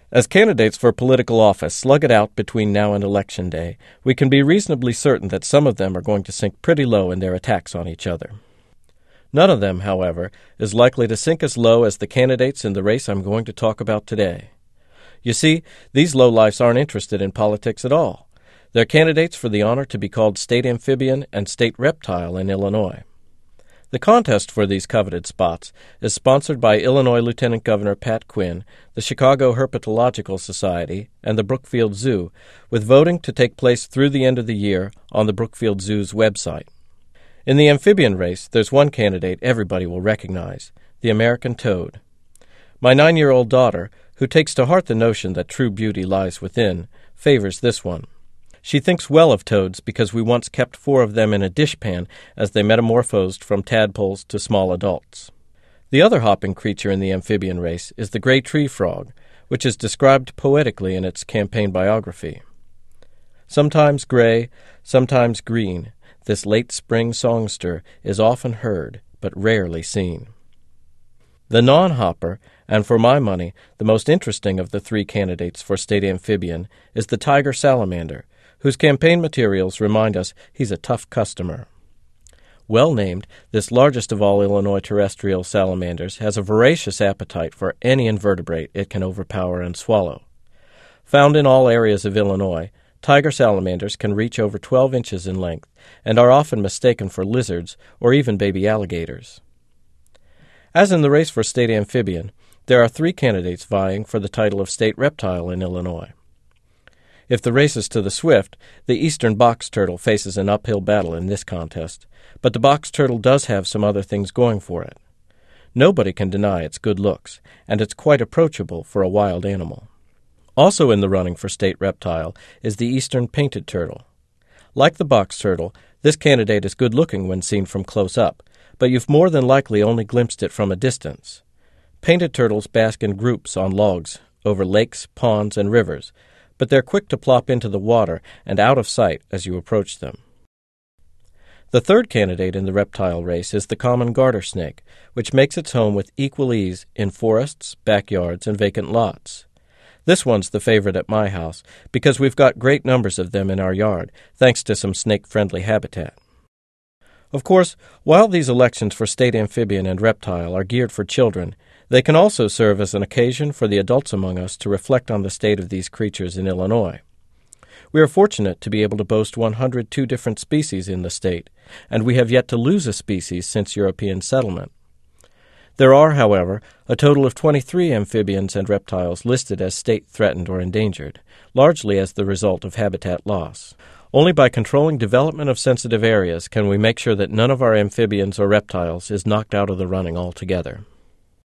As candidates for political office slug it out between now and Election Day, we can be reasonably certain that some of them are going to sink pretty low in their attacks on each other. None of them, however, is likely to sink as low as the candidates in the race I'm going to talk about today. You see, these lowlifes aren't interested in politics at all. They're candidates for the honor to be called State Amphibian and State Reptile in Illinois. The contest for these coveted spots is sponsored by Illinois Lieutenant Governor Pat Quinn, the Chicago Herpetological Society, and the Brookfield Zoo, with voting to take place through the end of the year on the Brookfield Zoo's website. In the amphibian race, there's one candidate everybody will recognize, the American toad. My 9-year-old daughter, who takes to heart the notion that true beauty lies within, favors this one. She thinks well of toads because we once kept 4 of them in a dishpan as they metamorphosed from tadpoles to small adults. The other hopping creature in the amphibian race is the gray tree frog, which is described poetically in its campaign biography. Sometimes gray, sometimes green, this late spring songster is often heard, but rarely seen. The non-hopper, and for my money, the most interesting of the 3 candidates for state amphibian, is the tiger salamander, whose campaign materials remind us he's a tough customer. Well named, this largest of all Illinois terrestrial salamanders has a voracious appetite for any invertebrate it can overpower and swallow. Found in all areas of Illinois, tiger salamanders can reach over 12 inches in length and are often mistaken for lizards or even baby alligators. As in the race for state amphibian, there are 3 candidates vying for the title of state reptile in Illinois. If the race is to the swift, the eastern box turtle faces an uphill battle in this contest, but the box turtle does have some other things going for it. Nobody can deny its good looks, and it's quite approachable for a wild animal. Also in the running for state reptile is the eastern painted turtle. Like the box turtle, this candidate is good-looking when seen from close up, but you've more than likely only glimpsed it from a distance. Painted turtles bask in groups on logs over lakes, ponds, and rivers, but they're quick to plop into the water and out of sight as you approach them. The third candidate in the reptile race is the common garter snake, which makes its home with equal ease in forests, backyards, and vacant lots. This one's the favorite at my house because we've got great numbers of them in our yard, thanks to some snake-friendly habitat. Of course, while these elections for state amphibian and reptile are geared for children, they can also serve as an occasion for the adults among us to reflect on the state of these creatures in Illinois. We are fortunate to be able to boast 102 different species in the state, and we have yet to lose a species since European settlement. There are, however, a total of 23 amphibians and reptiles listed as state-threatened or endangered, largely as the result of habitat loss. Only by controlling development of sensitive areas can we make sure that none of our amphibians or reptiles is knocked out of the running altogether.